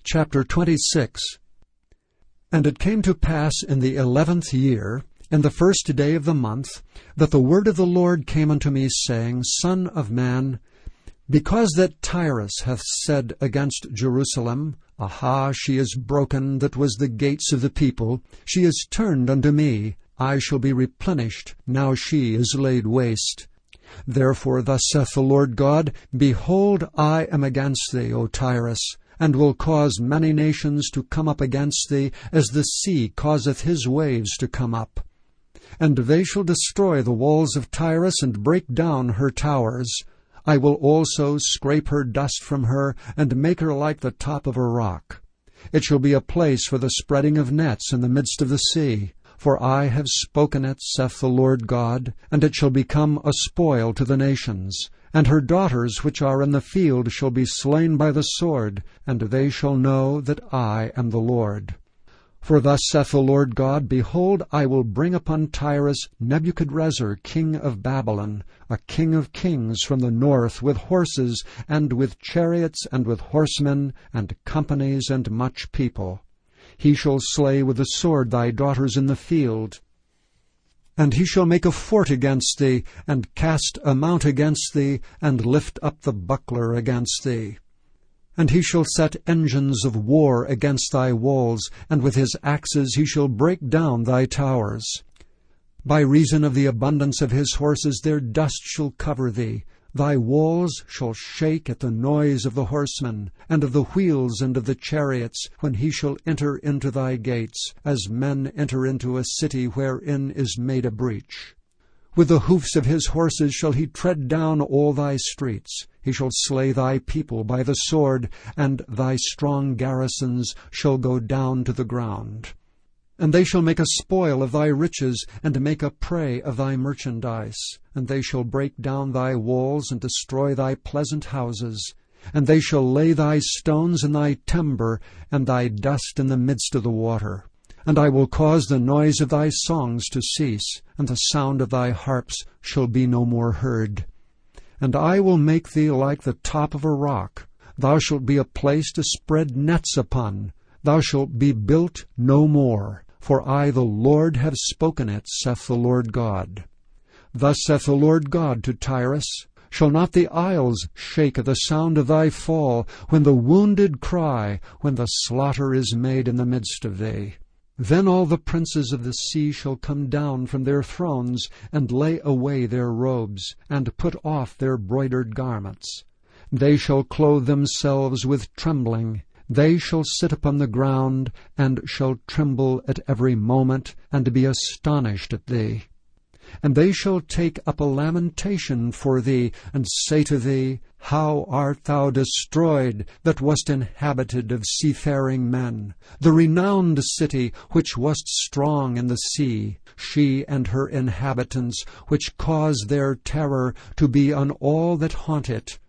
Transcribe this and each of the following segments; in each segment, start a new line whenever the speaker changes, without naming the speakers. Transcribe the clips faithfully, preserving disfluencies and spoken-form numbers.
chapter twenty-six. And it came to pass in the eleventh year, in the first day of the month, that the word of the Lord came unto me, saying, Son of man, because that Tyrus hath said against Jerusalem, Aha, she is broken, that was the gates of the people, she is turned unto me, I shall be replenished, now she is laid waste. Therefore thus saith the Lord God, Behold, I am against thee, O Tyrus, and will cause many nations to come up against thee, as the sea causeth his waves to come up. And they shall destroy the walls of Tyrus, and break down her towers. I will also scrape her dust from her, and make her like the top of a rock. It shall be a place for the spreading of nets in the midst of the sea. For I have spoken it, saith the Lord God, and it shall become a spoil to the nations. And her daughters which are in the field shall be slain by the sword, and they shall know that I am the Lord. For thus saith the Lord God, Behold, I will bring upon Tyrus Nebuchadrezzar king of Babylon, a king of kings from the north, with horses, and with chariots, and with horsemen, and companies, and much people. He shall slay with the sword thy daughters in the field. And he shall make a fort against thee, and cast a mount against thee, and lift up the buckler against thee. And he shall set engines of war against thy walls, and with his axes he shall break down thy towers. By reason of the abundance of his horses their dust shall cover thee. Thy walls shall shake at the noise of the horsemen, and of the wheels and of the chariots, when he shall enter into thy gates, as men enter into a city wherein is made a breach. With the hoofs of his horses shall he tread down all thy streets. He shall slay thy people by the sword, and thy strong garrisons shall go down to the ground. And they shall make a spoil of thy riches, and make a prey of thy merchandise. And they shall break down thy walls, and destroy thy pleasant houses. And they shall lay thy stones in thy timber, and thy dust in the midst of the water. And I will cause the noise of thy songs to cease, and the sound of thy harps shall be no more heard. And I will make thee like the top of a rock. Thou shalt be a place to spread nets upon. Thou shalt be built no more. For I, the Lord, have spoken it, saith the Lord God. Thus saith the Lord God to Tyrus, Shall not the isles shake at the sound of thy fall, when the wounded cry, when the slaughter is made in the midst of thee? Then all the princes of the sea shall come down from their thrones, and lay away their robes, and put off their broidered garments. They shall clothe themselves with trembling. They shall sit upon the ground, and shall tremble at every moment, and be astonished at thee. And they shall take up a lamentation for thee, and say to thee, How art thou destroyed, that wast inhabited of seafaring men, the renowned city, which wast strong in the sea, she and her inhabitants, which cause their terror to be on all that haunt it.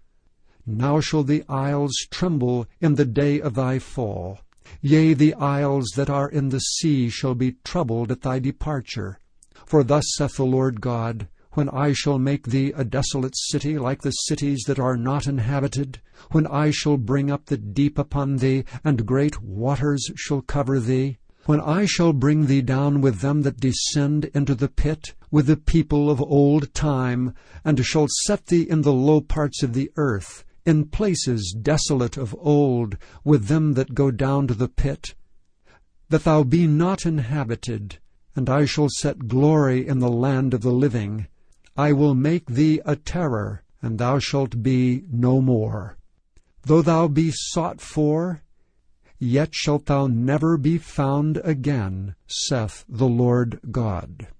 Now shall the isles tremble in the day of thy fall. Yea, the isles that are in the sea shall be troubled at thy departure. For thus saith the Lord God, When I shall make thee a desolate city like the cities that are not inhabited, when I shall bring up the deep upon thee, and great waters shall cover thee, when I shall bring thee down with them that descend into the pit, with the people of old time, and shall set thee in the low parts of the earth, in places desolate of old, with them that go down to the pit, that thou be not inhabited, and I shall set glory in the land of the living. I will make thee a terror, and thou shalt be no more. Though thou be sought for, yet shalt thou never be found again, saith the Lord God.